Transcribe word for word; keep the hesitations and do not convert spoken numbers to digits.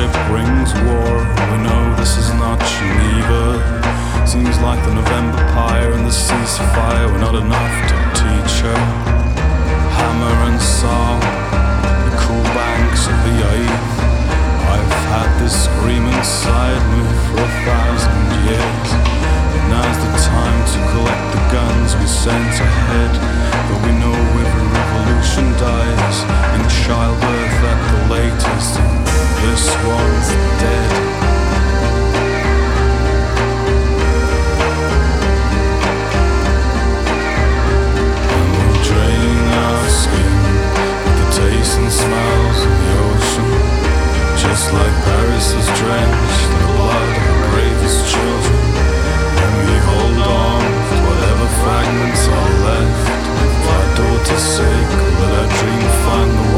friendship brings war. We know this is not Geneva. Seems like the November pyre and the ceasefire were not enough to teach her. Hammer and song, the cool banks of the Aïd. I've had this scream inside me for a thousand years. And now's the time to collect the guns we sent ahead. But we know every revolution dies in childbirth at the latest. This one's dead. And we'll drain our skin with the taste and smells of the ocean. Just like Paris is drenched in the blood of the bravest children. And we hold on to whatever fragments are left. For our daughter's sake, let our dream find the